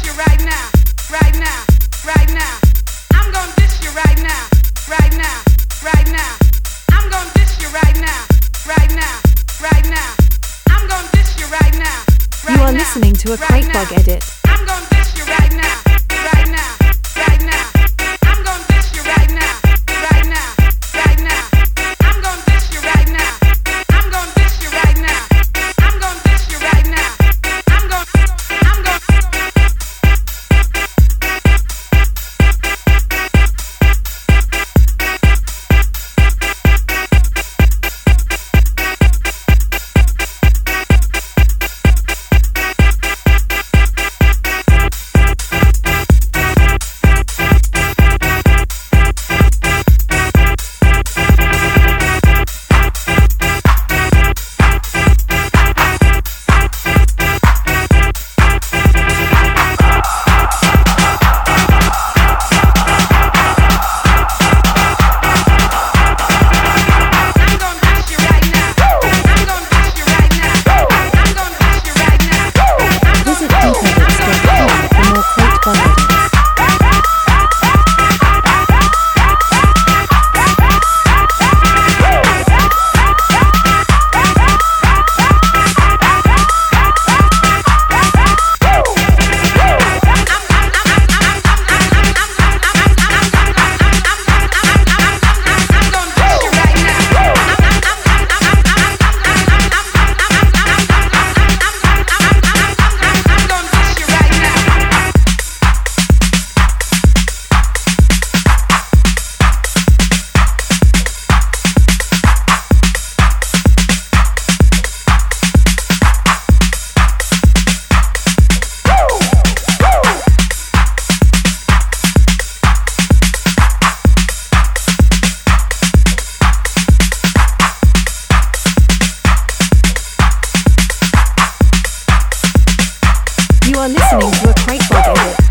You are listening to a Cratebug edit. I'm gonna dish you right now, right now, right now. I'm gonna dish you right now, right now, right now. I'm gonna dish you right now. I'm gonna dish you right now. I'm gonna dish you right now. I'm gonna You are listening to a Cratebug edit.